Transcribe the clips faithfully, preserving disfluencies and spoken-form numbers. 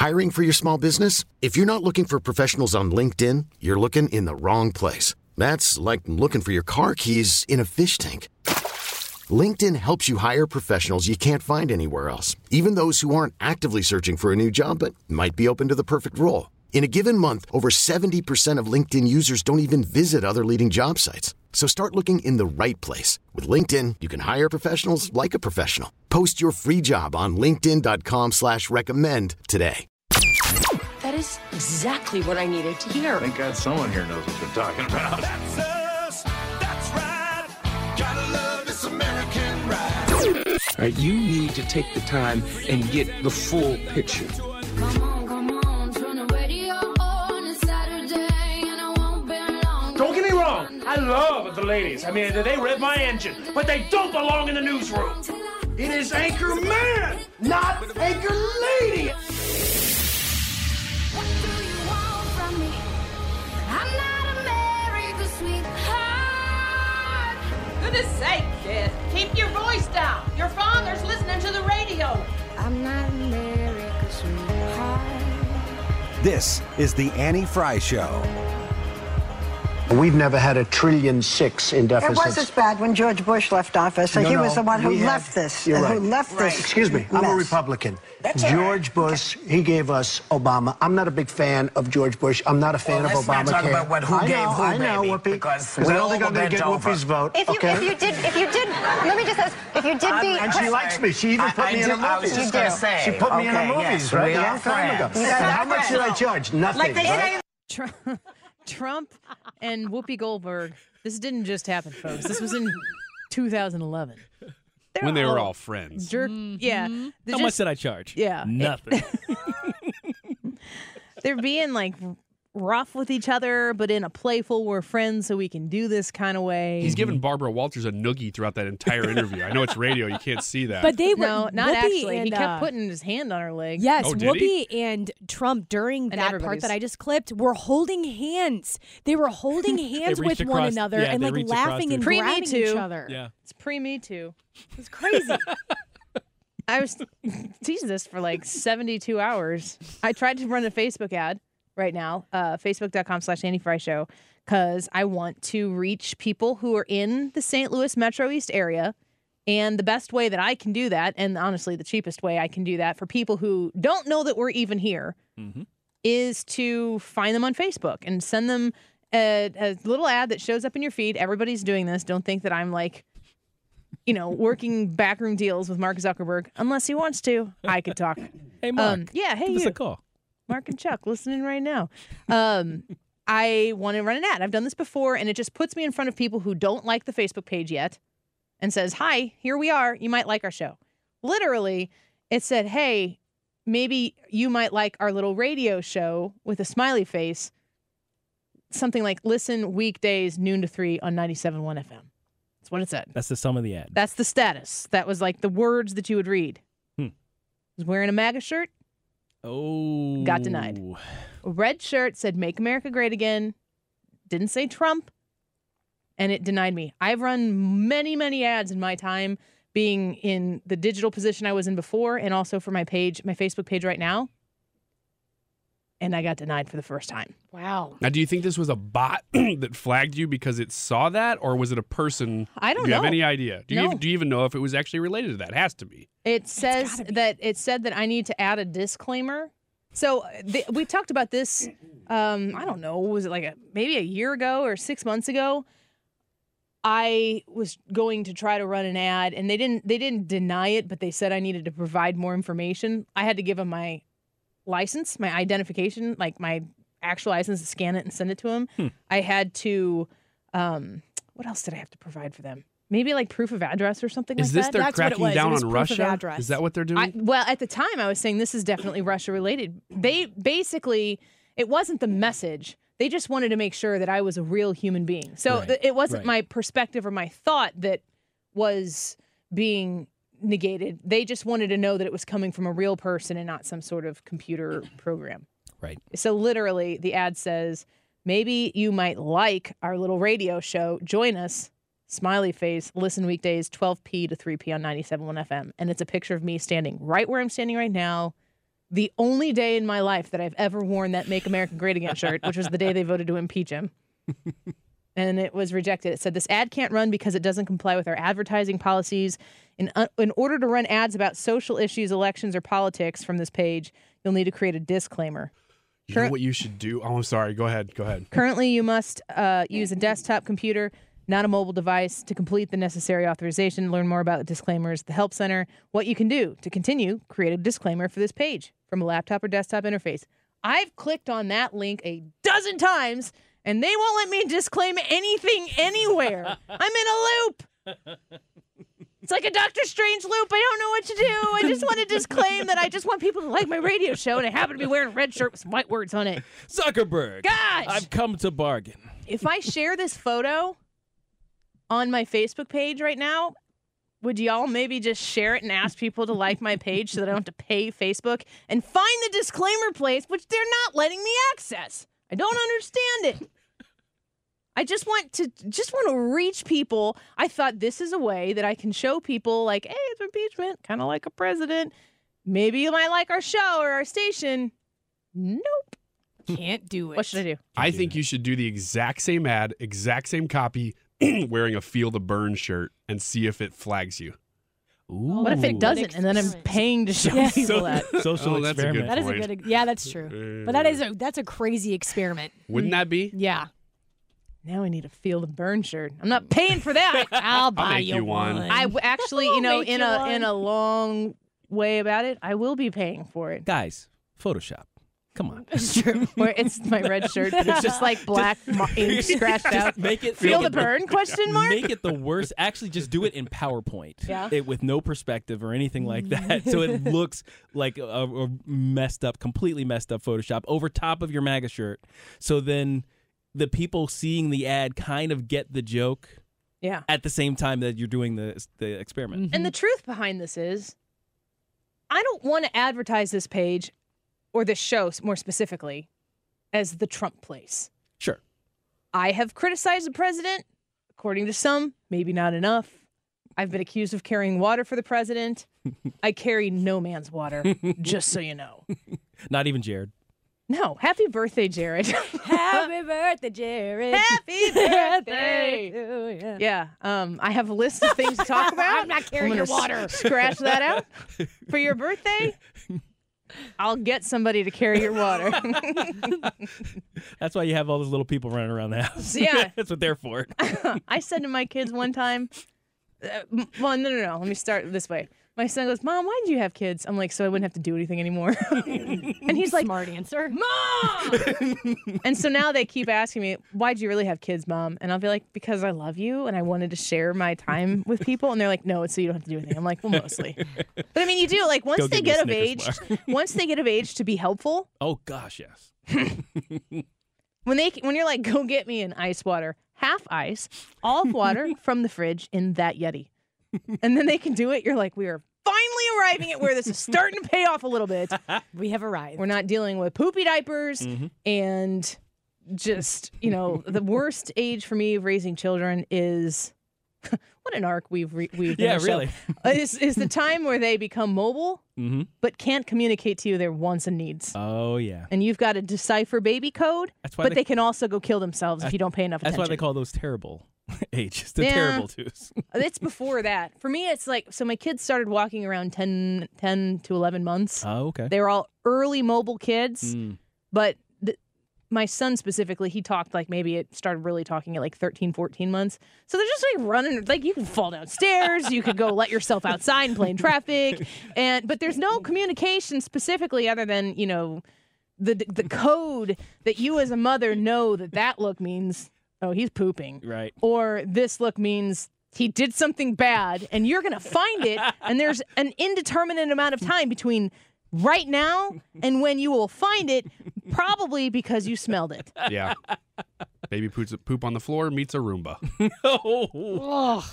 Hiring for your small business? If you're not looking for professionals on LinkedIn, you're looking in the wrong place. That's like looking for your car keys in a fish tank. LinkedIn helps you hire professionals you can't find anywhere else, even those who aren't actively searching for a new job but might be open to the perfect role. In a given month, over seventy percent of LinkedIn users don't even visit other leading job sites. So start looking in the right place. With LinkedIn, you can hire professionals like a professional. Post your free job on linkedin.com slash recommend today. That is exactly what I needed to hear. Thank God someone here knows what they're talking about. That's us. That's right. Gotta love this American ride. All right, you need to take the time and get the full picture. Come on, come on, turn the radio on. It's Saturday and I won't be long. Don't get me wrong, I love the ladies. I mean, they rev my engine, but they don't belong in the newsroom. It is Anchor Man, not Anchor Lady. What do you want from me? I'm not America's sweetheart. Goodness sake, kid. Keep your voice down. Your father's listening to the radio. I'm not America's sweetheart. This is the Annie Fry Show. We've never had a trillion six in deficits. It was as bad when George Bush left office. So no, he no, was the one who had, left this. You're right. Who left right. this? Excuse me. I'm mess. a Republican. That's George right. Bush, okay. He gave us Obama. I'm not a big fan of George Bush. I'm not a fan well, of let's Obamacare. Not talk about what who I gave know, who, I know, baby, Whoopi. because I don't think I'm going to get over. Whoopi's vote. If you, okay? if you did, if you did, let me just ask, if you did I'm, be, and she likes me. She even I, put I me do, in the I was movies. just going to say. She put me okay, in the movies, yes, right? We A are long time ago. friends. How much did I charge? Nothing. like they right? say, Trump, Trump and Whoopi Goldberg. This didn't just happen, folks. This was in two thousand eleven. They're when they were all friends. Jerk, Mm-hmm. yeah. How just, much did I charge? Yeah. Nothing. They're being like rough with each other, but in a playful, we're friends, so we can do this kind of way. He's giving Barbara Walters a noogie throughout that entire interview. I know it's radio, you can't see that. But they were no, not Whoopi actually. And, he kept uh, putting his hand on her leg. Yes, oh, did Whoopi he? and Trump during And that part everybody's- that I just clipped were holding hands. They were holding hands with reached one across- another yeah, and they like reached across laughing the- and Pre-Me grabbing Too. each other. Yeah. It's pre-Me Too. It's crazy. I was teasing this for like seventy-two hours. I tried to run a Facebook ad right now, uh, facebook.com slash Annie Fry Show, because I want to reach people who are in the Saint Louis Metro East area. And the best way that I can do that, and honestly, the cheapest way I can do that for people who don't know that we're even here, mm-hmm. is to find them on Facebook and send them a, a little ad that shows up in your feed. Everybody's doing this. Don't think that I'm like, you know, working backroom deals with Mark Zuckerberg. Unless he wants to, I could talk. Hey, Mark. Um, yeah, hey, give us you. a call. Mark and Chuck listening right now. Um, I want to run an ad. I've done this before, and it just puts me in front of people who don't like the Facebook page yet and says, hi, here we are. You might like our show. Literally, it said, hey, maybe you might like our little radio show with a smiley face. Something like, listen weekdays, noon to three on ninety-seven point one F M. That's what it said. That's the sum of the ad. That's the status. That was like the words that you would read. Hmm. Was wearing a MAGA shirt. Oh. Got denied. A red shirt said, make America great again. Didn't say Trump. And it denied me. I've run many, many ads in my time being in the digital position I was in before and also for my page, my Facebook page right now. And I got denied for the first time. Wow. Now, do you think this was a bot that flagged you because it saw that, or was it a person? I don't do you know. have any idea? Do you No. even, do you even know if it was actually related to that? It has to be. It says that it said that I need to add a disclaimer. So the, we talked about this. Um, I don't know. Was it like a maybe a year ago or six months ago? I was going to try to run an ad, and they didn't. They didn't deny it, but they said I needed to provide more information. I had to give them my license, my identification, like my actual license, to scan it and send it to them. Hmm. I had to. Um, what else did I have to provide for them? Maybe like proof of address or something Is like this that. they're That's what it cracking was. It down was on proof of Russia? address. Is that what they're doing? I, well, at the time, I was saying this is definitely Russia related. They basically, it wasn't the message. They just wanted to make sure that I was a real human being. So Right, th- it wasn't right. my perspective or my thought that was being negated. They just wanted to know that it was coming from a real person and not some sort of computer program. Right. So literally, the ad says, maybe you might like our little radio show. Join us. Smiley face, listen weekdays, twelve p to three p on ninety-seven point one F M. And it's a picture of me standing right where I'm standing right now, the only day in my life that I've ever worn that Make America Great Again shirt, which was the day they voted to impeach him. And it was rejected. It said, this ad can't run because it doesn't comply with our advertising policies. In, uh, in order to run ads about social issues, elections, or politics from this page, you'll need to create a disclaimer. You Cur- know what you should do? Oh, I'm sorry. Go ahead. Go ahead. Currently, you must uh, use a desktop computer, not a mobile device, to complete the necessary authorization. Learn more about the disclaimers at the Help Center. What you can do to continue, create a disclaimer for this page from a laptop or desktop interface. I've clicked on that link a dozen times, and they won't let me disclaim anything anywhere. I'm in a loop. It's like a Doctor Strange loop. I don't know what to do. I just want to disclaim that I just want people to like my radio show, and I happen to be wearing a red shirt with some white words on it. Zuckerberg. Gosh! I've come to bargain. If I share this photo on my Facebook page right now, would y'all maybe just share it and ask people to like my page so that I don't have to pay Facebook and find the disclaimer place, which they're not letting me access? I don't understand it. I just want to just want to reach people. I thought this is a way that I can show people, like, hey, it's impeachment, kind of like a president. Maybe you might like our show or our station. Nope. Can't do it. What should I do? I think you should do the exact same ad, exact same copy, wearing a Feel the Burn shirt, and see if it flags you. Ooh. What if it doesn't, and then I'm paying to show Yeah. people that? Social Oh, that's a experiment. good That is a point. good. Yeah, that's true. But that is a that's a crazy experiment. Wouldn't that be? Yeah. Now I need a Feel the Burn shirt. I'm not paying for that. I'll buy make you one. I w- actually, I'll you know, make in you a one. in a long way about it, I will be paying for it. Guys, Photoshop. Come on. It's true. Where it's my red shirt, but it's just like black mo- ink scratched out. Make it Feel make the it burn? Question mark. Make it the worst. Actually, just do it in PowerPoint. Yeah. It, with no perspective or anything like that. So it looks like a, a messed up, completely messed up Photoshop over top of your MAGA shirt. So then the people seeing the ad kind of get the joke Yeah. at the same time that you're doing the the experiment. And the truth behind this is, I don't want to advertise this page or this show more specifically as the Trump place. Sure. I have criticized the president, according to some, maybe not enough. I've been accused of carrying water for the president. I carry no man's water, just so you know. Not even Jared. No. Happy birthday, Jared. Happy birthday, Jared. Happy birthday. to you. Yeah. Um, I have a list of things to talk about. I'm not carrying I'm your gonna water. s- Scratch that out. For your birthday, I'll get somebody to carry your water. That's why you have all those little people running around the house. Yeah. That's what they're for. I said to my kids one time, uh, m- well, no, no, no. Let me start this way. My son goes, Mom, why did you have kids? I'm like, so I wouldn't have to do anything anymore. And he's like, Smart answer. Mom! And so now they keep asking me, why'd you really have kids, Mom? And I'll be like, because I love you and I wanted to share my time with people. And they're like, no, it's so you don't have to do anything. I'm like, well, mostly. But I mean, you do. Like, once Go they get me a get of Snickers age, once they get of age to be helpful, Oh, gosh, yes. when they when you're like, go get me an ice water, half ice, all of water from the fridge in that Yeti. And then they can do it. You're like, we are finally arriving at where this is starting to pay off a little bit. We have arrived. We're not dealing with poopy diapers Mm-hmm. and just, you know, the worst age for me of raising children is what an arc we've re- we've Yeah, done a show. really. Uh, is is the time where they become mobile Mm-hmm. but can't communicate to you their wants and needs. Oh, yeah. And you've got to decipher baby code, That's why but they- they can also go kill themselves if you don't pay enough That's attention. why they call those terrible ages. The Yeah. terrible twos. It's before that. For me, it's like, so my kids started walking around ten, ten to eleven months. Oh, okay. They were all early mobile kids, Mm. but th- my son specifically, he talked like maybe it started really talking at like thirteen, fourteen months. So they're just like running, like you can fall downstairs, you could go let yourself outside and play in traffic. And, but there's no communication specifically other than, you know, the, the code that you as a mother know that that look means, oh, he's pooping. Right. Or this look means he did something bad, and you're going to find it, and there's an indeterminate amount of time between right now and when you will find it, probably because you smelled it. Yeah. Baby poops poop on the floor, meets a Roomba. Oh.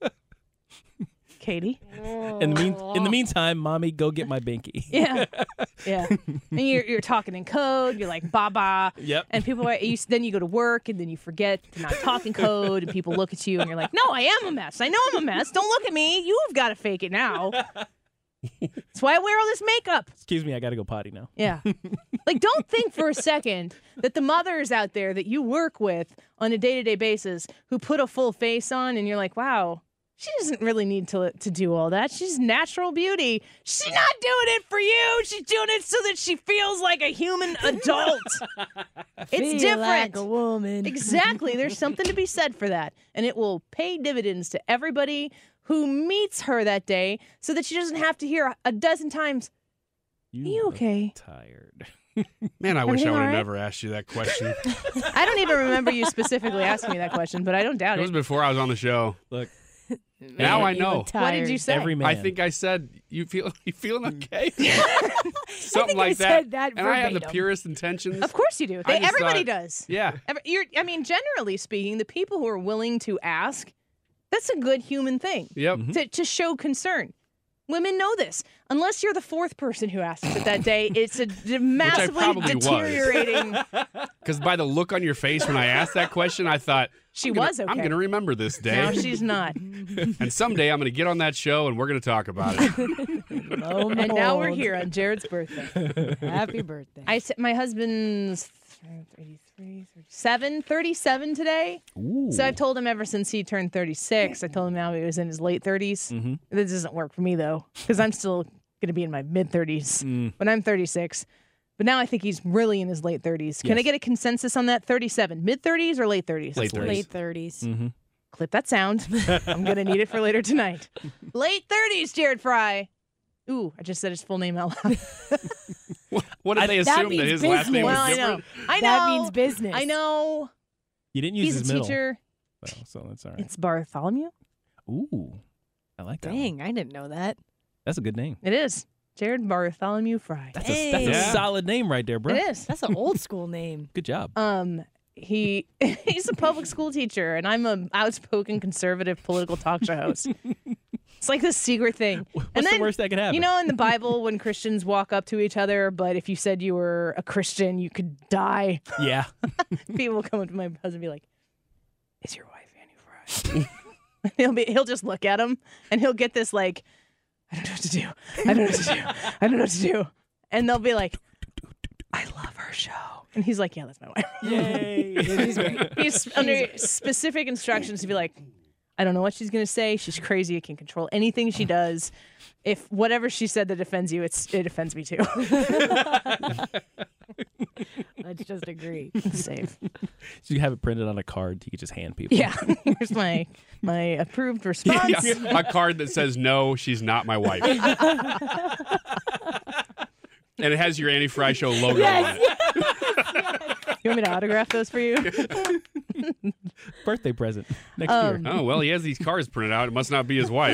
Katie? In the mean, in the meantime, mommy, go get my binky. Yeah. Yeah. And you're, you're talking in code. You're like, baba. Yep. And people are, you, then you go to work and then you forget to not talk in code and people look at you and you're like, no, I am a mess. I know I'm a mess. Don't look at me. You've got to fake it now. That's why I wear all this makeup. Excuse me, I got to go potty now. Yeah. Like, don't think for a second that the mothers out there that you work with on a day-to-day basis who put a full face on and you're like, wow, she doesn't really need to to do all that. She's natural beauty. She's not doing it for you. She's doing it so that she feels like a human adult. It's Feel different. like a woman. Exactly. There's something to be said for that. And it will pay dividends to everybody who meets her that day so that she doesn't have to hear a dozen times, You are you okay? Tired. Man, I wish Everything I would all have right? never asked you that question. I don't even remember you specifically asking me that question, but I don't doubt It it. was before I was on the show. Look. Now I You know. look What did you tired. say? Every man. I think I said, you feel you feeling okay? Something think like I that. said that and I had the verbatim. purest intentions. Of course you do. I They, just everybody thought- does. Yeah. Every, you're, I mean, generally speaking, the people who are willing to ask, that's a good human thing. Yep. To, to show concern. Women know this. Unless you're the fourth person who asks it that day, it's a d- massively probably was. deteriorating. Because by the look on your face when I asked that question, I thought, She I'm gonna- was okay. I'm going to remember this day. Now she's not. And someday I'm going to get on that show and we're going to talk about it. Lo and And now we're behold. here on Jared's birthday. Happy birthday. I said my husband's thirty-three, thirty-seven, thirty-seven today. Ooh. So I've told him ever since he turned thirty-six. I told him now he was in his late thirties. Mm-hmm. This doesn't work for me though, because I'm still going to be in my mid thirties Mm. when I'm thirty-six. But now I think he's really in his late thirties. Can I Yes. get a consensus on that? thirty-seven, mid thirties or late thirties? Late thirties. Late thirties. Mm-hmm. Clip that sound. I'm going to need it for later tonight. Late thirties, Jared Fry. Ooh, I just said his full name out loud. What did they That assume that means his last name was well, I different? know. I know. That means business. I know. You didn't use He's his a middle. teacher. Well, so that's all right. It's Bartholomew. Ooh. I like that. one. Dang, I didn't know that. That's a good name. It is. Jared Bartholomew Fry. That's a, that's a Yeah. solid name right there, bro. It is. That's an old school name. Good job. Um, he he's a public school teacher, and I'm an outspoken conservative political talk show host. It's like this secret thing. What's and then, the worst that could happen? You know, in the Bible, when Christians walk up to each other, but if you said you were a Christian, you could die. Yeah. People come up to my husband and be like, "Is your wife Annie Fry?" And he'll be he'll just look at him, and he'll get this like, "I don't know what to do. I don't know what to do. I don't know what to do." And they'll be like, "I love her show." And he's like, "Yeah, that's my wife." Yay. He's great. He's under specific instructions to be like, I don't know what she's going to say. She's crazy. I can control anything she does. If whatever she said that offends you, it's it offends me too. Let's just agree. Safe. So you have it printed on a card you could just hand people. Yeah. Here's my my approved response. Yeah, a card that says, no, she's not my wife. And it has your Annie Fry Show logo Yes, on it. You want me to autograph those for you? Birthday present next Um, year. Oh, well, he has these cards printed out. It must not be his wife.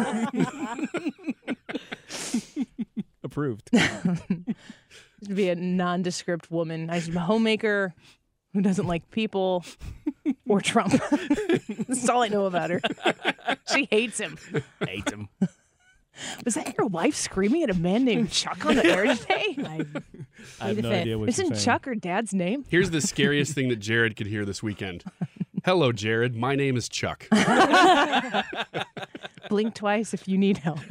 Approved. To be a nondescript woman. I'm a homemaker who doesn't like people or Trump. That's all I know about her. She hates him. Hate him. Was that your wife screaming at a man named Chuck on the air today? I, I have no idea what Isn't you're saying. Chuck her dad's name? Here's the scariest thing that Jared could hear this weekend. Hello, Jared. My name is Chuck. Blink twice if you need help.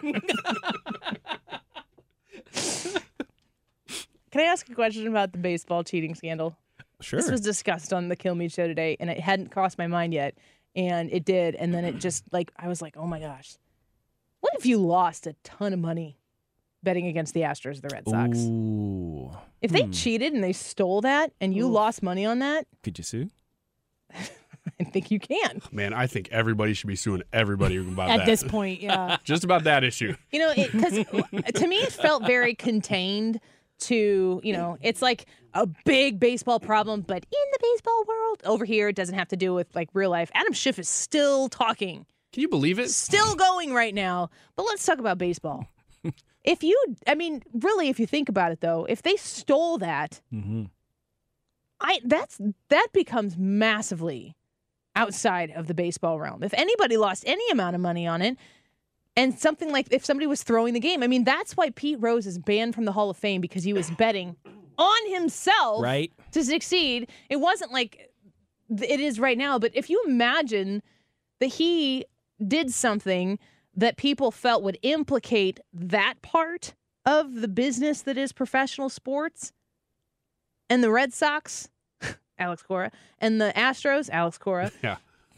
Can I ask a question about the baseball cheating scandal? Sure. This was discussed on the Kill Me show today, and it hadn't crossed my mind yet, and it did. And then it just, like, I was like, oh my gosh. What if you lost a ton of money betting against the Astros or the Red Sox? Ooh. If they Hmm. cheated and they stole that, and you Oof. lost money on that, Could you sue? I think you can. Man, I think everybody should be suing everybody about at that. this point, yeah. Just about that issue. You know, because to me, it felt very contained to, you know, it's like a big baseball problem, but in the baseball world, over here, it doesn't have to do with like real life. Adam Schiff is still talking, Can you believe it? still going right now. But let's talk about baseball. If you, I mean, really, if you think about it, though, if they stole that, Mm-hmm. I that's that becomes massively outside of the baseball realm. If anybody lost any amount of money on it, and something like if somebody was throwing the game, I mean, that's why Pete Rose is banned from the Hall of Fame because he was betting on himself Right. to succeed. It wasn't like it is right now, but if you imagine that he did something that people felt would implicate that part of the business that is professional sports. And the Red Sox, Alex Cora, and the Astros, Alex Cora, yeah.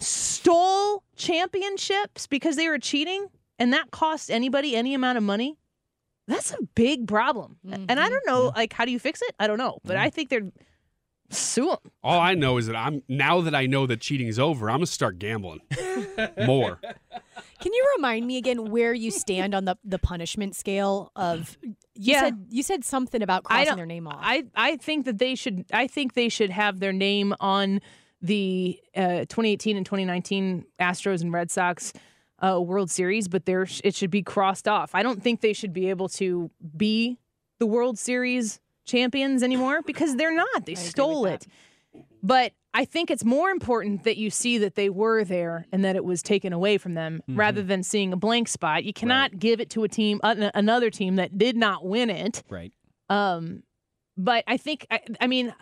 stole championships because they were cheating, and that cost anybody any amount of money. That's a big problem. Mm-hmm. And I don't know, like, how do you fix it? I don't know. But mm-hmm. I think they're sue them. All I know is that I'm now that I know that cheating is over, I'm going to start gambling more. Can you remind me again where you stand on the, the punishment scale of you yeah. said you said something about crossing their name off. I, I think that they should I think they should have their name on the uh, twenty eighteen and twenty nineteen Astros and Red Sox uh, World Series, but there it should be crossed off. I don't think they should be able to be the World Series champions anymore because they're not. They stole it. But I think it's more important that you see that they were there and that it was taken away from them mm-hmm. rather than seeing a blank spot. You cannot right. give it to a team, uh, another team that did not win it. Right. Um, but I think, I, I mean,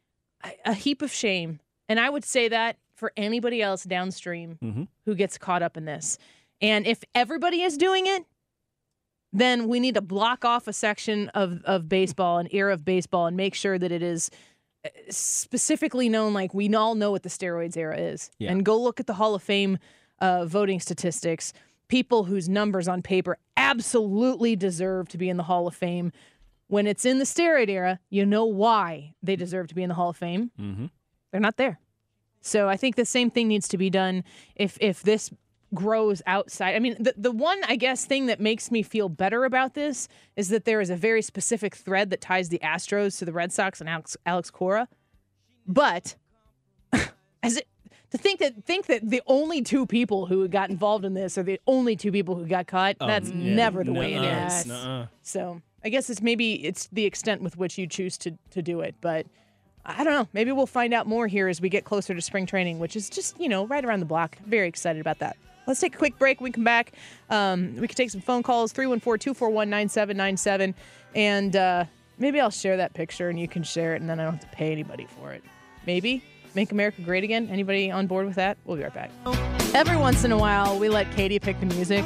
a heap of shame. And I would say that for anybody else downstream mm-hmm. who gets caught up in this. And if everybody is doing it, then we need to block off a section of, of baseball, an era of baseball, and make sure that it is specifically known, like we all know what the steroids era is. Yeah. And go look at the Hall of Fame uh, voting statistics. People whose numbers on paper absolutely deserve to be in the Hall of Fame. When it's in the steroid era, you know why they deserve to be in the Hall of Fame. Mm-hmm. They're not there. So I think the same thing needs to be done if if this grows outside. I mean, the, the one, I guess, thing that makes me feel better about this is that there is a very specific thread that ties the Astros to the Red Sox and Alex, Alex Cora. But as it, to think that think that the only two people who got involved in this are the only two people who got caught, um, that's yeah, never the nuh-uh, way it is. nuh-uh. So I guess it's maybe it's the extent with which you choose to, to do it. But I don't know. Maybe we'll find out more here as we get closer to spring training, which is just, you know, right around the block. Very excited about that. Let's take a quick break. When we come back, um, we can take some phone calls, three one four, two four one, nine seven nine seven. And uh, maybe I'll share that picture and you can share it, and then I don't have to pay anybody for it. Maybe. Make America great again. Anybody on board with that? We'll be right back. Every once in a while, we let Katie pick the music.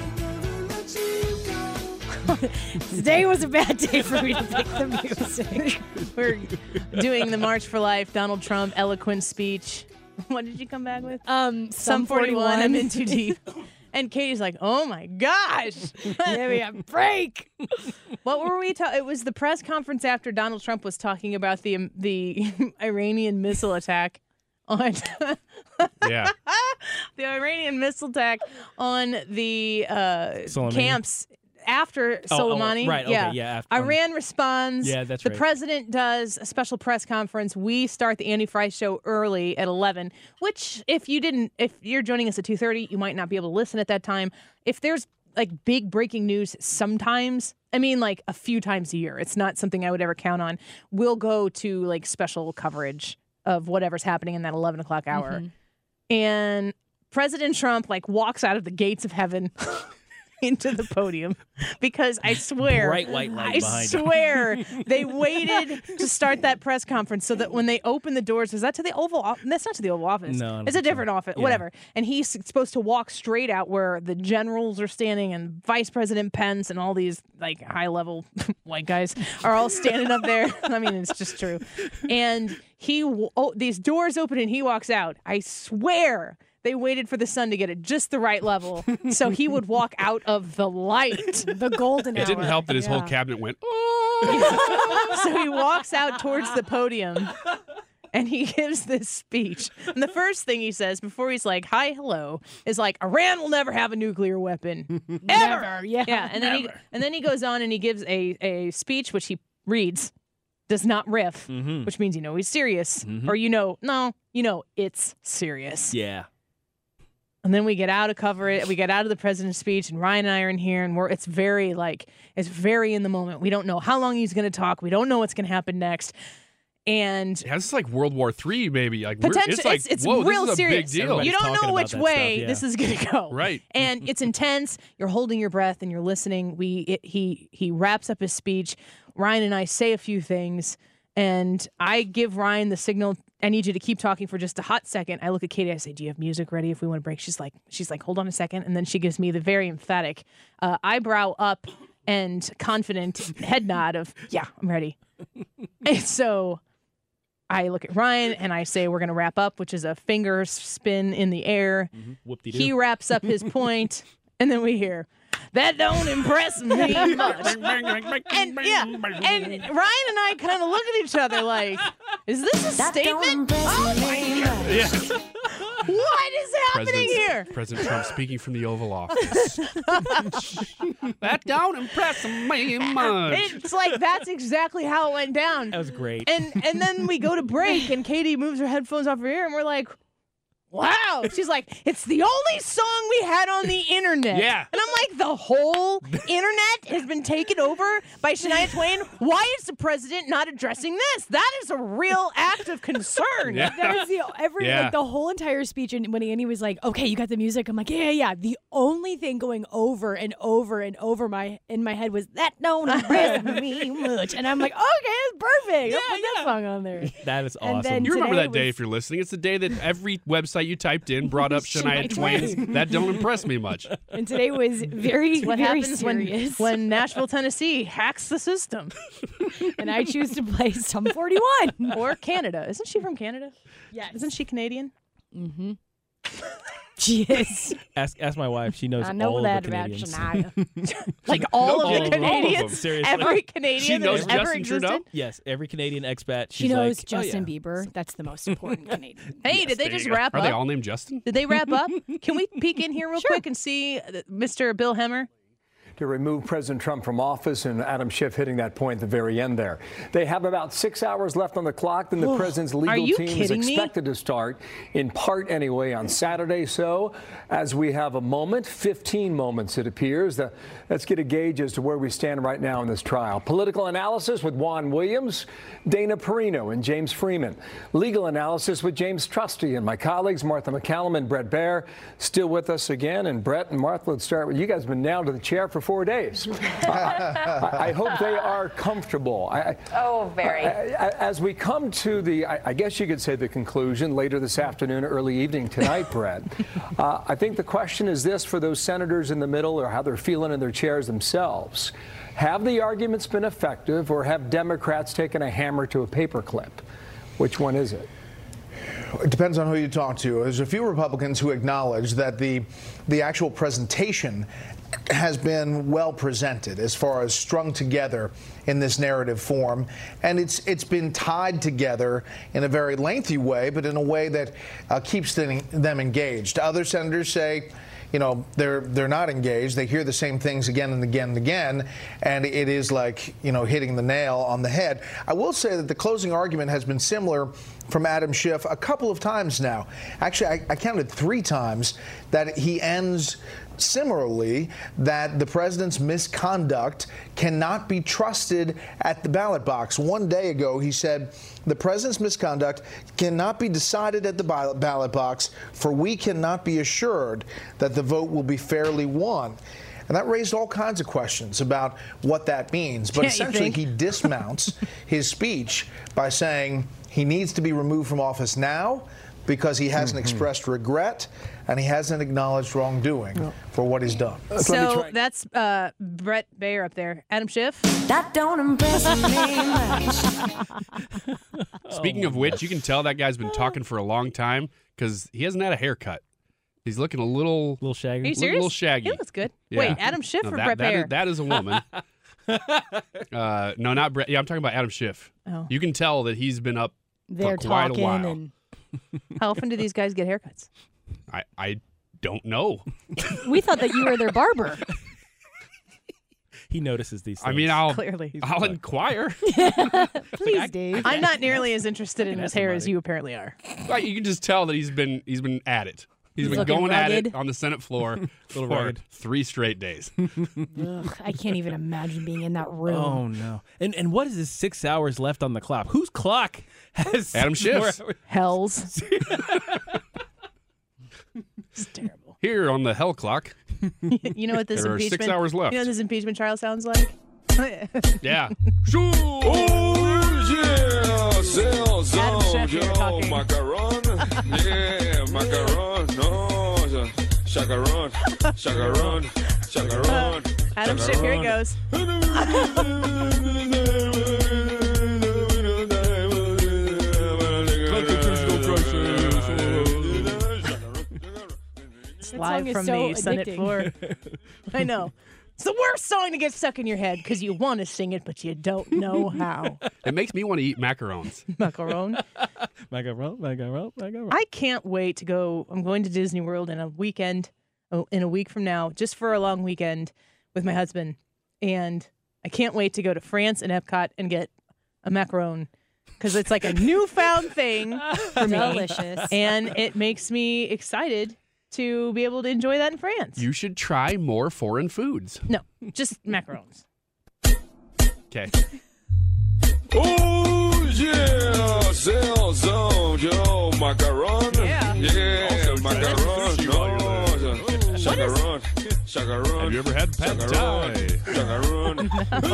Today was a bad day for me to pick the music. We're doing the March for Life, Donald Trump, eloquent speech. What did you come back with? Um, Some forty-one, I'm in too deep. And Katie's like, oh my gosh. Give me a break. What were we talking? It was the press conference after Donald Trump was talking about the um, the Iranian missile attack on yeah. the Iranian missile attack on the uh, camps. After oh, Soleimani, oh, right? Okay, yeah. yeah after, Iran responds. Yeah, that's the right. The president does a special press conference. We start the Andy Fry Show early at eleven. Which, if you didn't, if you're joining us at two thirty, you might not be able to listen at that time. If there's like big breaking news, sometimes, I mean, like a few times a year, it's not something I would ever count on. We'll go to like special coverage of whatever's happening in that eleven o'clock hour, Mm-hmm. and President Trump like walks out of the gates of heaven. Into the podium because I swear, bright white light I behind swear him. they waited to start that press conference so that when they open the doors, is that to the Oval Office? That's not to the Oval Office. No, it's a different so. office, yeah. whatever. And he's supposed to walk straight out where the generals are standing and Vice President Pence and all these like high level white guys are all standing up there. I mean, it's just true. And he, oh, these doors open and he walks out. I swear. They waited for the sun to get at just the right level so he would walk out of the light. The golden It hour. didn't help that his yeah. whole cabinet went, oh! So he walks out towards the podium and he gives this speech. And the first thing he says before he's like, hi, hello, is like, Iran will never have a nuclear weapon. Ever. Never, yeah. Yeah. And then he and then he goes on and he gives a, a speech which he reads, does not riff, mm-hmm. which means you know he's serious. Mm-hmm. Or you know, no, you know, it's serious. Yeah. And then we get out of cover it. We get out of the president's speech, and Ryan and I are in here, and we're it's very like it's very in the moment. We don't know how long he's going to talk. We don't know what's going to happen next. And yeah, this is like World War Three, maybe. Like potential, we're, it's like, it's, it's whoa, real this is a serious. big deal. Everybody's You don't talking know which about that way stuff, yeah. this is going to go. Right. And it's intense. You're holding your breath and you're listening. We it, he he wraps up his speech. Ryan and I say a few things, and I give Ryan the signal I need you to keep talking for just a hot second. I look at Katie. I say, do you have music ready if we want to break? She's like, she's like, hold on a second. And then she gives me the very emphatic uh, eyebrow up and confident head nod of, yeah, I'm ready. And so I look at Ryan and I say, we're going to wrap up, which is a finger spin in the air. Mm-hmm. Whoop-de-doo. He wraps up his point, and then we hear, that don't impress me much. And yeah, and Ryan and I kind of look at each other like, is this a That don't statement? impress Oh me my God. Yeah. What is happening here? President Trump speaking from the Oval Office. That don't impress me much. It's like that's exactly how it went down. That was great. And and then we go to break, and Katie moves her headphones off her ear, and we're like, wow. She's like, it's the only song we had on the internet. Yeah. And I'm like, the whole internet has been taken over by Shania Twain. Why is the president not addressing this? That is a real act of concern. Yeah. That was the every Yeah. like the whole entire speech, and when Andy was like, "Okay, you got the music," I'm like, "Yeah, yeah, yeah." The only thing going over and over and over my in my head was that don't impress me much, and I'm like, "Okay, it's perfect. I'll put that song on there." That is And awesome. then You remember today that day was- if you're listening. It's the day that every website you typed in brought up Shania Shania Twain's Twain. That Don't Impress Me Much. And today was very, What very happens when, serious. when Nashville, Tennessee hacks the system? and I choose to play Sum forty-one. Or Canada. Isn't she from Canada? Yes. Isn't she Canadian? Mm-hmm. She is. Ask ask my wife. She knows I know all that of the about Canadians. Shania. Like all All of of the them, all of them, Canadians? seriously. Every She Canadian that knows has ever Justin existed? Trudeau? Yes, every Canadian expat. She She's knows like, Justin oh, yeah. Bieber. That's the most important Canadian. Hey, did they There just you go. wrap Are up? they all named Justin? Did they wrap up? Can we peek in here real quick and see uh, Mister Bill Hemmer? To remove President Trump from office, and Adam Schiff hitting that point at the very end there. They have about six hours left on the clock, then the president's legal Are you team is kidding me? expected to start, in part anyway, on Saturday. So, as we have a moment, fifteen moments it appears, the, let's get a gauge as to where we stand right now in this trial. Political analysis with Juan Williams, Dana Perino, and James Freeman. Legal analysis with James Trusty and my colleagues, Martha McCallum and Brett Baer, still with us again. And Brett and Martha, let's start with you guys. Have been nailed to the chair for four days. I, I hope they are comfortable. I, Oh, very. I, I, as we come to the, I, I guess you could say the conclusion later this afternoon, early evening tonight, Brett, uh, I think the question is this for those senators in the middle or how they're feeling in their chairs themselves. Have the arguments been effective, or have Democrats taken a hammer to a paperclip? Which one is it? It depends on who you talk to. There's a few Republicans who acknowledge that the the actual presentation has been well presented as far as strung together in this narrative form, and it's it's been tied together in a very lengthy way, but in a way that uh, keeps them, them engaged. Other senators say, you know, they're they're not engaged. They hear the same things again and again and again, and it is like, you know, hitting the nail on the head. I will say that the closing argument has been similar from Adam Schiff a couple of times now. Actually, I, I counted three times that he ends similarly, that the president's misconduct cannot be trusted at the ballot box. One day ago, he said, the president's misconduct cannot be decided at the ballot box, for we cannot be assured that the vote will be fairly won. And that raised all kinds of questions about what that means. But Can't you essentially, think? he dismounts his speech by saying he needs to be removed from office now because he hasn't Mm-hmm. expressed regret and he hasn't acknowledged wrongdoing for what he's done. So that's uh, Brett Baer up there. Adam Schiff. That don't impress me much. Speaking of which, you can tell that guy's been talking for a long time because he hasn't had a haircut. He's looking a little, little shaggy. Are you little, serious? little shaggy. He looks good. Yeah. Wait, Adam Schiff No, or that, Brett that Baer? is- that is a woman. uh, no, not Brett. Yeah, I'm talking about Adam Schiff. Oh. You can tell that he's been up They're for quite talking a while. and How often do these guys get haircuts? I, I don't know. we thought that you were their barber. He notices these things. I mean, I'll Clearly. I'll inquire. Please, Dave. I'm not nearly as interested in can his ask hair somebody. as you apparently are. Like, you can just tell that he's been he's been at it. He's He's been looking going at rugged. it on the Senate floor for rugged. three straight days. Ugh, I can't even imagine being in that room. Oh no! And and what is this? Six hours left on the clock. Whose clock has Adam Schiff's. more hours? Hells. It's terrible. Here on the hell clock. You know what this There are six impeachment? hours left. You know what this impeachment trial sounds like? Yeah. Oh, yeah, Adam Schiff after you're talking. Macaron. Yeah, macaron. No, chacaron. Chacaron. Chacaron. Adam Schiff, here he goes. It's live from so the Senate addicting. floor. I know. It's the worst song to get stuck in your head because you want to sing it, but you don't know how. It makes me want to eat macarons. Macaron. Macaron, macaron, macaron. I can't wait to go. I'm going to Disney World in a weekend, oh, in a week from now, just for a long weekend with my husband. And I can't wait to go to France and Epcot and get a macaron because it's like a newfound thing for me. Delicious. And it makes me excited to be able to enjoy that in France. You should try more foreign foods. No, just macarons. Okay. Oh, yeah. Sell some, Joe. Macaron. Yeah. Yeah, macaron. No, chacaron. Chacaron. Have you ever had pad thai? Chacaron.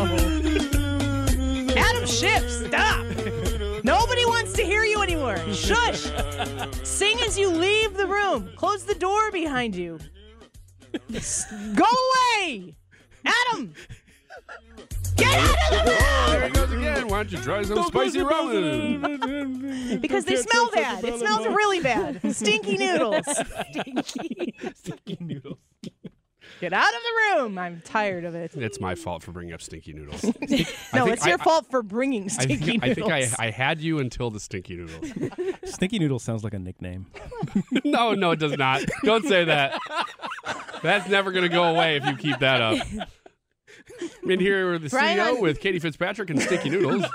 Adam Schiff, stop. Nobody wants to hear you anymore. Shush. Sing as you leave the room. Close the door behind you. Go away. Adam. Get out of the room. There he goes again. Why don't you try some spicy ramen? Because they smell bad. It smells really bad. Stinky noodles. Stinky. Stinky noodles. Get out of the room. I'm tired of it. It's my fault for bringing up stinky noodles. No, think it's your I- fault for bringing I stinky think, I noodles. think I, I had you until the stinky noodles. Stinky noodle sounds like a nickname. No, no, it does not. Don't say that. That's never going to go away if you keep that up. I'm in here with the Brian, C E O on- with Katie Fitzpatrick and Stinky Noodles.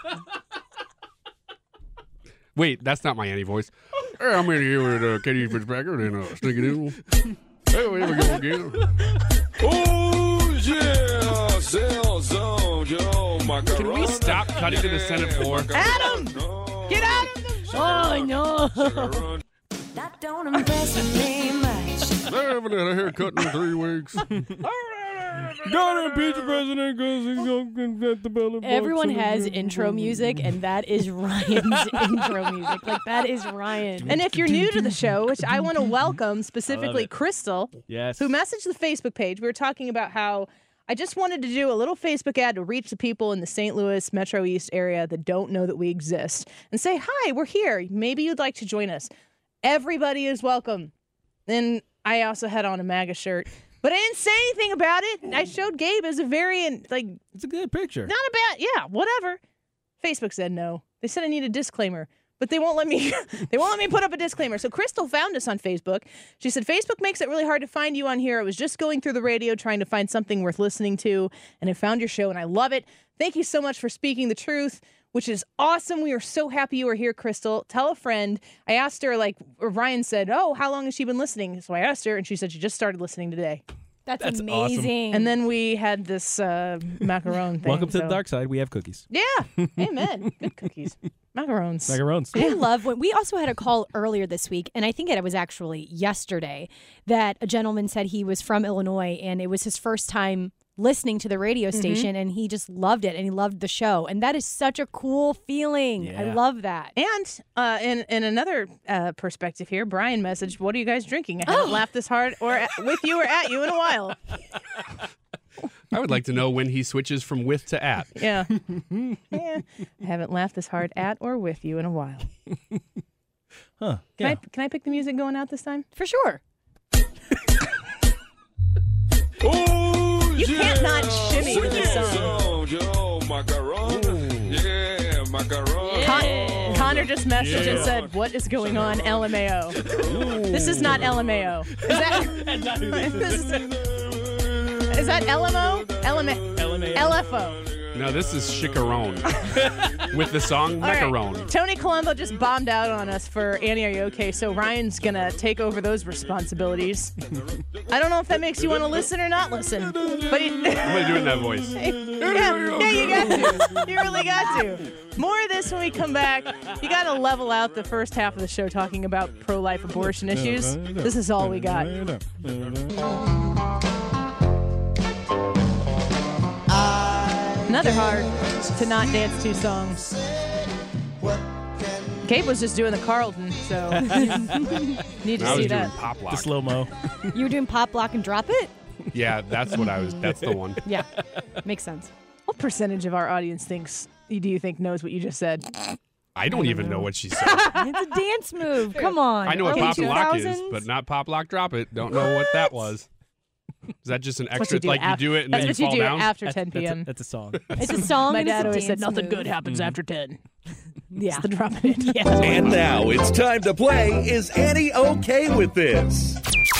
Wait, that's not my Annie voice. Hey, I'm in here with uh, Katie Fitzpatrick and uh, Stinky Noodle. Hey, here we go again. Oh, yeah. Sell some, Joe. Macaron. Can we stop cutting to the Senate floor? Adam, get out of the Oh, no. Chacaron. That don't impress me much. I haven't had a haircut in three weeks. Gotta impeach the president because he's going to get the ballot. Everyone has intro music, and that is Ryan's intro music. Like, that is Ryan. And if you're new to the show, which I want to welcome specifically it. Crystal, Yes. who messaged the Facebook page. We were talking about how I just wanted to do a little Facebook ad to reach the people in the Saint Louis Metro East area that don't know that we exist and say, hi, we're here. Maybe you'd like to join us. Everybody is welcome. And I also had on a MAGA shirt. But I didn't say anything about it. I showed Gabe as a variant, like, It's a good picture. not a bad, yeah, whatever. Facebook said no. They said I need a disclaimer, but they won't let me. They won't let me put up a disclaimer. So Crystal found us on Facebook. She said Facebook makes it really hard to find you on here. I was just going through the radio trying to find something worth listening to, and I found your show, and I love it. Thank you so much for speaking the truth, which is awesome. We are so happy you are here, Crystal. Tell a friend. I asked her, like, or Ryan said, oh, how long has she been listening? So I asked her, and she said she just started listening today. That's, That's amazing. And then we had this uh, macaron thing. Welcome to so- the dark side. We have cookies. Yeah. Amen. Good cookies. Macarons. Macarons. I love when we also had a call earlier this week, and I think it was actually yesterday, that a gentleman said he was from Illinois and it was his first time listening to the radio station, and he just loved it and he loved the show. And that is such a cool feeling. I Yeah. love that. And uh, in in another uh, perspective here, Brian messaged, "What are you guys drinking? I haven't laughed this hard or at, with you or at you in a while." I would like to know when he switches from with to at. Yeah. yeah. I haven't laughed this hard at or with you in a while. Huh. Can Yeah. I can I pick the music going out this time? For sure. Oh, You yeah. can't not shimmy to this song. Sell Joe. Macaron. Yeah, macaron. Con- Connor just messaged and said, "What is going on, L M A O?" This is not L M A O. Is that? this is, is that L M O? L M A L F O. No, this is Chicaron with the song All right. Macaron. Tony Colombo just bombed out on us for Annie, Are You Okay? So Ryan's gonna take over those responsibilities. I don't know if that makes you want to listen or not listen, but he, I'm going to do it in that voice. yeah, yeah, you got to. You really got to. More of this when we come back. You got to level out the first half of the show talking about pro-life abortion issues. This is all we got. Another hard to not dance to song. Kate was just doing the Carlton, so need to I was see doing that. pop lock. The slow mo. You were doing pop, lock, and drop it? Yeah, that's what I was. That's the one. Yeah. Makes sense. What percentage of our audience thinks, do you think, knows what you just said? I don't even know what she said. It's a dance move. Come on. I know what Early pop and lock two is, thousands? but not pop lock drop it. Don't know what that was. Is that just an That's what extra? you do like af- you do it and that's then what you you fall do down? after That's- ten p.m. That's a, that's a song. It's a song. My and it's dad a always said dance nothing move. good happens after ten. Yeah. It's the dropping it. Yeah. And now it's time to play Is Annie Okay With This?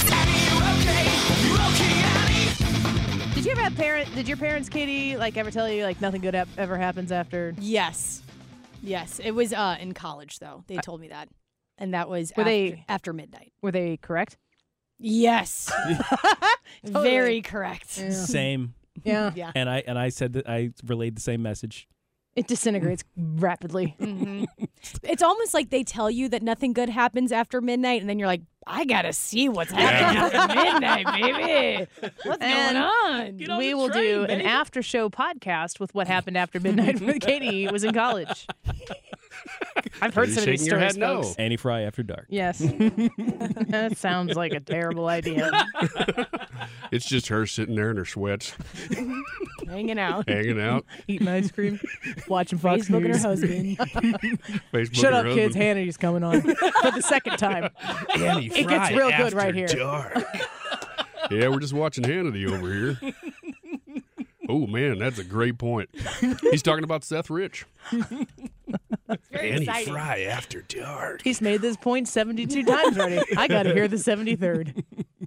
Did you ever have parent? Did your parents, Katie, like ever tell you like nothing good ep- ever happens after? Yes. Yes. It was uh, in college, though. They told me that. And that was Were after, they- after midnight. Were they correct? Yes. Totally. Very correct. Yeah. Same. Yeah. Yeah. And I and I said that I relayed the same message. It disintegrates rapidly. hmm It's almost like they tell you that nothing good happens after midnight, and then you're like, I gotta see what's happening after midnight, baby. What's And going on? we will do an after show podcast with what happened after midnight when Katie was in college. I've heard Are you some of these shaking your stories, head no? folks. Annie Fry After Dark. Yes. That sounds like a terrible idea. It's just her sitting there in her sweats, Hanging out. hanging out. Eating ice cream, watching Fox Facebook and her News. husband. Facebook Shut and up, her kids. husband. Hannity's coming on for the second time. Annie It gets Fry real good After right here. Dark. Yeah, we're just watching Hannity over here. Oh man, that's a great point. He's talking about Seth Rich. Very Annie exciting. Fry After Dark. He's made this point seventy-two times already. I got to hear the seventy-third.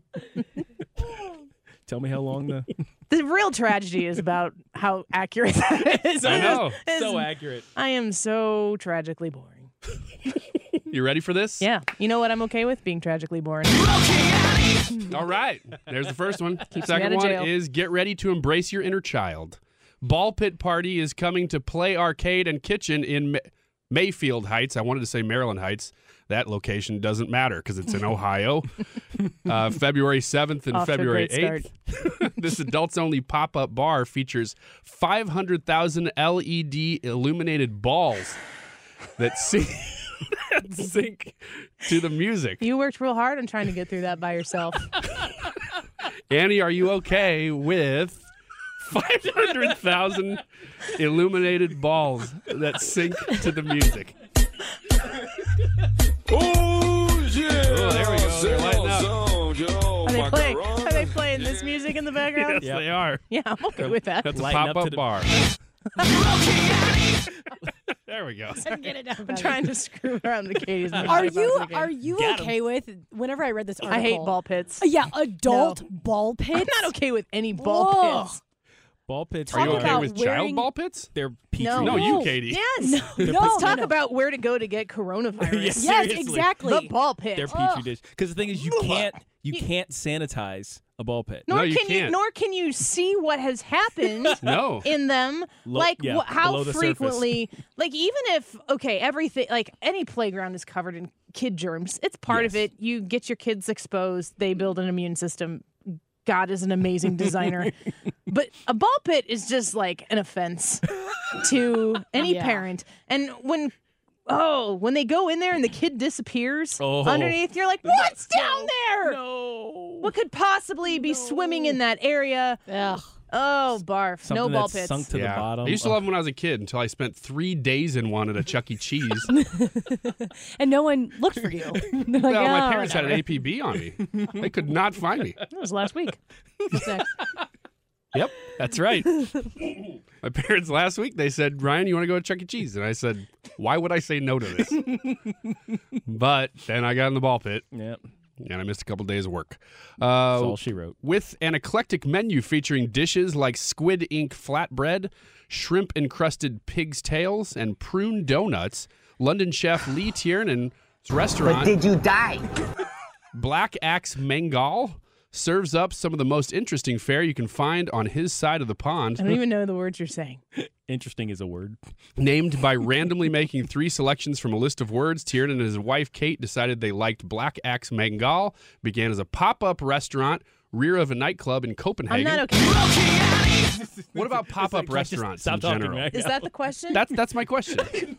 Tell me how long the. The real tragedy is about how accurate that is. I know. It is- So accurate. I am so tragically boring. You ready for this? Yeah. You know what I'm okay with? Being tragically boring. All right. There's the first one. Keeps me Second out of one jail. is get ready to embrace your inner child. Ball Pit Party is coming to Play Arcade and Kitchen in Ma- Mayfield Heights. I wanted to say Maryland Heights. That location doesn't matter because it's in Ohio. uh, February seventh and Off to a February great start. eighth. This adults-only pop-up bar features five hundred thousand L E D illuminated balls that sing, that sync to the music. You worked real hard on trying to get through that by yourself. Annie, are you okay with five hundred thousand illuminated balls that sync to the music? Oh, yeah. Oh, there we go. They're lighting up. Sound, yo, Are they playing? macaroni. Are they playing this music in the background? Yes, they are. Yeah, I'm okay with that. That's a Lighting up pop-up to the- bar. There we go. Get it down. I'm trying to screw around the Katie's. Are you are you Got 'em. okay with? Whenever I read this article, I hate ball pits. Uh, Yeah, adult No. ball pits. I'm not okay with any ball Whoa. pits. Ball pits. Are you Talk okay about with wearing- child ball pits? They're petri. No. No, you, Katie. Yes. No, Let's no, talk no. about where to go to get coronavirus. Yeah, Yes, seriously. exactly. The ball pit. They're petri dish. Because the thing is, you Ugh. can't you You- can't sanitize a ball pit. Nor No, you can can't. nor can you see what has happened No. in them. Low- like yeah, wh- how below the frequently. Like even if okay, everything like any playground is covered in kid germs. It's part of Yes. it. You get your kids exposed. They build an immune system. God is an amazing designer. But a ball pit is just like an offense to any Yeah. parent. And when oh, when they go in there and the kid disappears Oh. underneath, you're like, what's down there? No. What could possibly be swimming in that area? Ugh. Oh, barf. Something no ball that's pits. sunk to the bottom. I used to Oh. love them when I was a kid until I spent three days in one at a Chuck E. Cheese. And no one looked for you. They're like, Well, my "Oh, parents had an whatever." A P B on me. They could not find me. That was last week. What's next? Yep, that's right. My parents last week, they said, Ryan, you want to go to Chuck E. Cheese? And I said, why would I say no to this? But then I got in the ball pit. Yep. And I missed a couple days of work. Uh, That's all she wrote. With an eclectic menu featuring dishes like squid ink flatbread, shrimp encrusted pig's tails, and prune donuts, London chef Lee Tiernan's restaurant. But did you die? Black Axe Mangal serves up some of the most interesting fare you can find on his side of the pond. I don't even know the words you're saying. Interesting is a word. Named by randomly making three selections from a list of words, Tiernan and his wife Kate decided they liked Black Axe Mangal. Began as a pop-up restaurant, rear of a nightclub in Copenhagen. I'm not okay. What about pop-up It's like, just restaurants stop in talking, general? Meg. Is that the question? That's that's my question.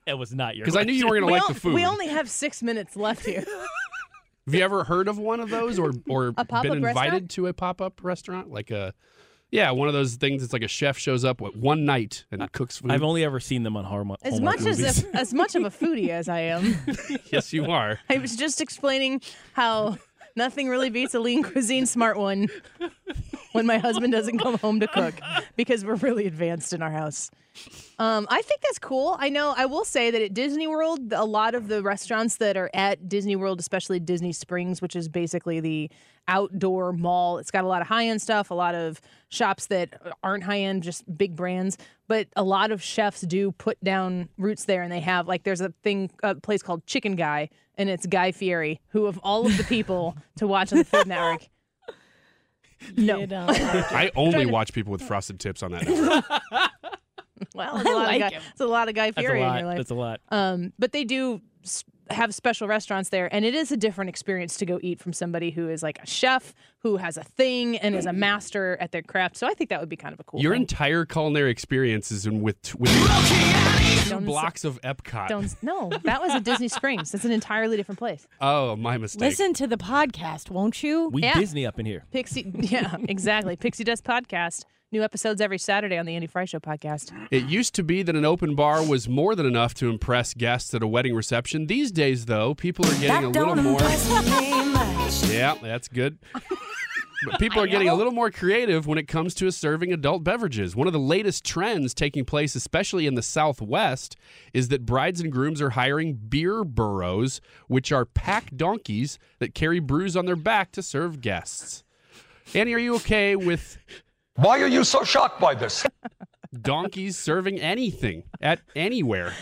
That was not your Because I knew you weren't going We, to like on- the food. we only have six minutes left here. Have you ever heard of one of those or or A pop-up been invited restaurant? to a pop-up restaurant? Like a, yeah, one of those things that's like a chef shows up with one night and cooks food. I've only ever seen them on Hallmark As Hallmark much as movies. if, as much of a foodie as I am, Yes, you are. I was just explaining how nothing really beats a lean cuisine smart one when my husband doesn't come home to cook because we're really advanced in our house. Um, I think that's cool. I know I will say that at Disney World, a lot of the restaurants that are at Disney World, especially Disney Springs, which is basically the outdoor mall, it's got a lot of high-end stuff, a lot of shops that aren't high-end, just big brands. But a lot of chefs do put down roots there, and they have, like, there's a thing, a place called Chicken Guy, and it's Guy Fieri, who of all of the people to watch on the Food Network, no. You know. I only watch people with frosted tips on that network. Well, it's a, I lot like of guy, him. it's a lot of Guy That's a Fieri in lot. your life. That's a lot. Um, but they do s- have special restaurants there, and it is a different experience to go eat from somebody who is like a chef, who has a thing, and is a master at their craft. So I think that would be kind of a cool Your thing. entire culinary experience is in with, with two Don't- blocks of Epcot. Don't, no, that was at Disney Springs. That's an entirely different place. Oh, my mistake. Listen to the podcast, won't you? We Yeah. Disney up in here. Pixie, yeah, exactly. Pixie Dust Podcast. New episodes every Saturday on the Andy Fry Show podcast. It used to be that an open bar was more than enough to impress guests at a wedding reception. These days, though, people are getting a little more. Yeah, that's good. But people are getting a little more creative when it comes to serving adult beverages. One of the latest trends taking place, especially in the Southwest, is that brides and grooms are hiring beer burros, which are pack donkeys that carry brews on their back to serve guests. Annie, are you okay with Why are you so shocked by this? donkeys serving anything at anywhere?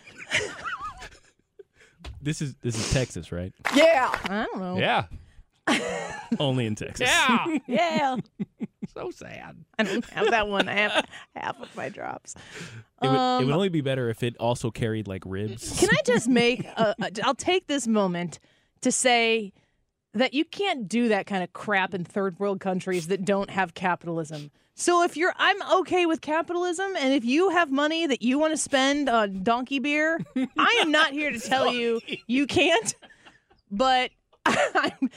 This is this is Texas, right? Yeah. I don't know. Yeah. Only in Texas. Yeah. Yeah. So sad. I don't have that one. I have half of my drops. It would, Um, it would only be better if it also carried like ribs. Can I just make a, a, I'll take this moment to say that you can't do that kind of crap in third world countries that don't have capitalism. So if you're, I'm okay with capitalism, and if you have money that you want to spend on donkey beer, I am not here to tell you you can't, but I'm...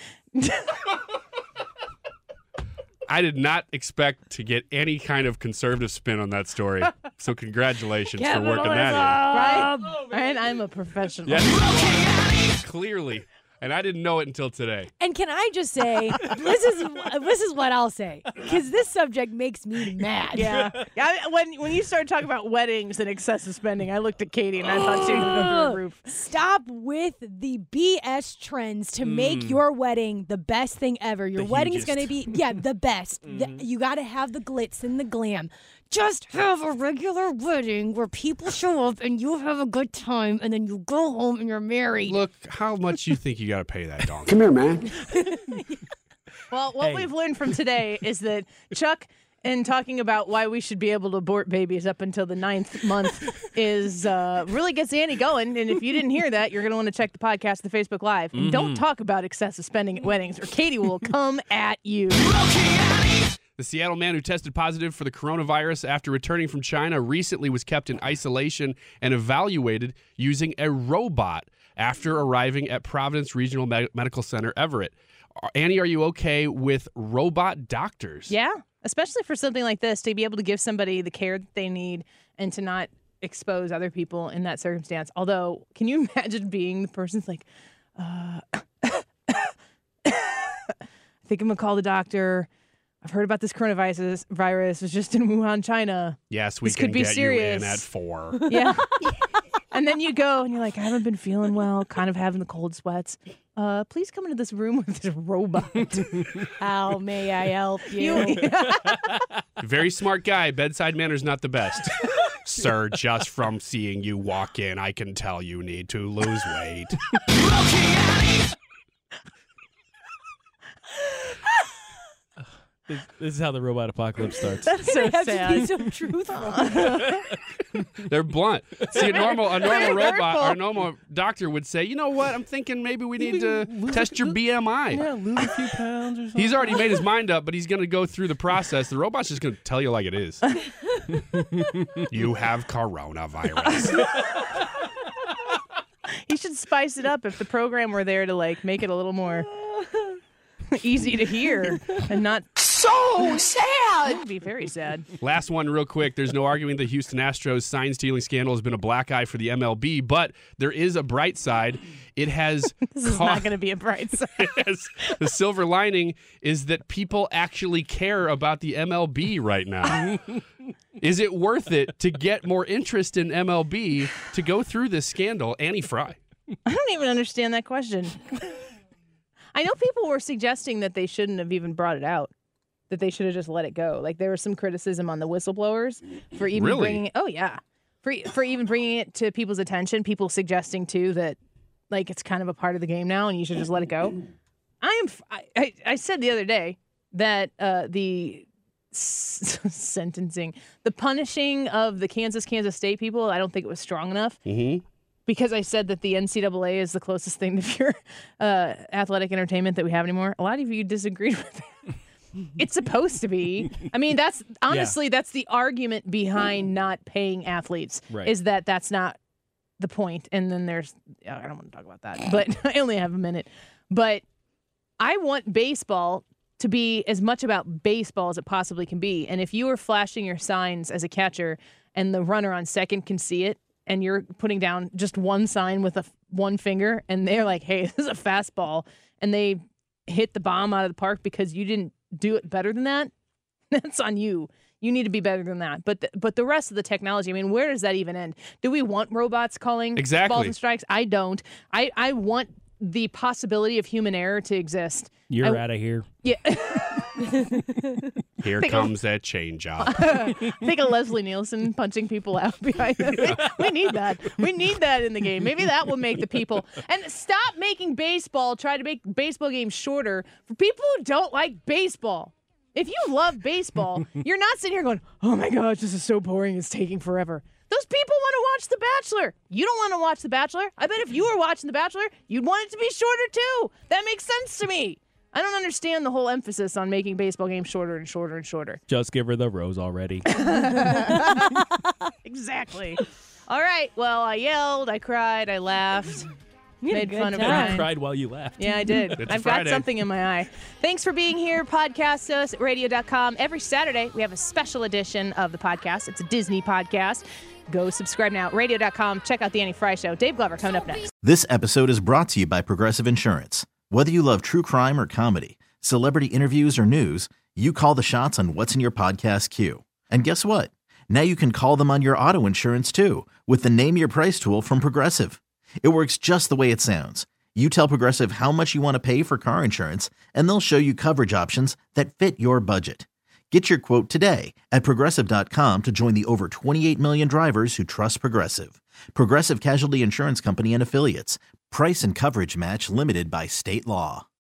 I did not expect to get any kind of conservative spin on that story. So congratulations for working that Right? Right? I'm a professional. in. Yes. Clearly. And I didn't know it until today. And can I just say, this is this is what I'll say, because this subject makes me mad. Yeah. yeah I, when when you started talking about weddings and excessive spending, I looked at Katie and I thought she was going to go through the roof. Stop with the B S trends to make Mm. your wedding the best thing ever. Your The wedding is hugest. going to be, yeah, the best. The- you got to have the glitz and the glam. Just have a regular wedding where people show up and you have a good time and then you go home and you're married. Look, how much you think you got to pay that donkey? Come here, man. Well, what Hey. we've learned from today is that Chuck, in talking about why we should be able to abort babies up until the ninth month, is uh, really gets Annie going. And if you didn't hear that, you're going to want to check the podcast, the Facebook Live. And don't talk about excessive spending at weddings, or Katie will come at you. The Seattle man who tested positive for the coronavirus after returning from China recently was kept in isolation and evaluated using a robot after arriving at Providence Regional Me- Medical Center, Everett. Uh, Annie, are you okay with robot doctors? Yeah, especially for something like this, to be able to give somebody the care that they need and to not expose other people in that circumstance. Although, can you imagine being the person that's like, uh, I think I'm going to call the doctor. I've heard about this coronavirus. Virus was just in Wuhan, China. Yes, we This can could be get serious. you in at four. Yeah. And then you go and you're like, I haven't been feeling well, kind of having the cold sweats. Uh, please come into this room with this robot. How may I help you? You- Very smart guy. Bedside manner's not the best. Sir, just from seeing you walk in, I can tell you need to lose weight. This, this is how the robot apocalypse starts. That's so They have sad. to be so truthful. They're blunt. See, a normal a normal Very robot or a hurtful. normal doctor would say, you know what, I'm thinking maybe we need to test your B M I. Yeah, lose a few pounds or something. He's already made his mind up, but he's going to go through the process. The robot's just going to tell you like it is. You have coronavirus. should spice it up if the program were there to like make it a little more easy to hear and not so sad. It would be very sad. Last one real quick. There's no arguing the Houston Astros sign stealing scandal has been a black eye for the M L B, but there is a bright side. It has This is ca- not going to be a bright side. Yes. The silver lining is that people actually care about the M L B right now. Is it worth it to get more interest in M L B to go through this scandal? Annie Fry. I don't even understand that question. I know people were suggesting that they shouldn't have even brought it out, that they should have just let it go. Like there was some criticism on the whistleblowers for even Really? bringing it. Oh yeah, for for even bringing it to people's attention. People suggesting too that like it's kind of a part of the game now, and you should just let it go. I am. I, I, I said the other day that uh, the s- sentencing, the punishing of the Kansas Kansas State people, I don't think it was strong enough. Mm-hmm. Because I said that the N C double A is the closest thing to pure uh, athletic entertainment that we have anymore. A lot of you disagreed with it. It's supposed to be. I mean, that's honestly, yeah. that's the argument behind not paying athletes right. is that that's not the point. And then there's, I don't want to talk about that, but I only have a minute. But I want baseball to be as much about baseball as it possibly can be. And if you are flashing your signs as a catcher and the runner on second can see it, and you're putting down just one sign with a one finger, and they're like, hey, this is a fastball, and they hit the bomb out of the park because you didn't do it better than that, that's on you. You need to be better than that. But the, but the rest of the technology, I mean, where does that even end? Do we want robots calling exactly. balls and strikes? I don't. I, I want the possibility of human error to exist. You're I, out of here. Yeah. Here Think comes of, that change job. Think of Leslie Nielsen punching people out behind them. We need that. We need that in the game. Maybe that will make the people. And stop making baseball, try to make baseball games shorter for people who don't like baseball. If you love baseball, you're not sitting here going, oh my gosh, this is so boring. It's taking forever. Those people want to watch The Bachelor. You don't want to watch The Bachelor. I bet if you were watching The Bachelor, you'd want it to be shorter too. That makes sense to me. I don't understand the whole emphasis on making baseball games shorter and shorter and shorter. Just give her the rose already. Exactly. All right. Well, I yelled, I cried, I laughed. You had a Made good fun of time. Brian. You cried while you laughed. Yeah, I did. It's I've Friday. got something in my eye. Thanks for being here. Podcast us at radio dot com. Every Saturday, we have a special edition of the podcast. It's a Disney podcast. Go subscribe now. radio dot com. Check out The Annie Fry Show. Dave Glover coming up next. This episode is brought to you by Progressive Insurance. Whether you love true crime or comedy, celebrity interviews or news, you call the shots on what's in your podcast queue. And guess what? Now you can call them on your auto insurance too with the Name Your Price tool from Progressive. It works just the way it sounds. You tell Progressive how much you want to pay for car insurance, and they'll show you coverage options that fit your budget. Get your quote today at Progressive dot com to join the over twenty-eight million drivers who trust Progressive. Progressive Casualty Insurance Company and Affiliates. Price and coverage match limited by state law.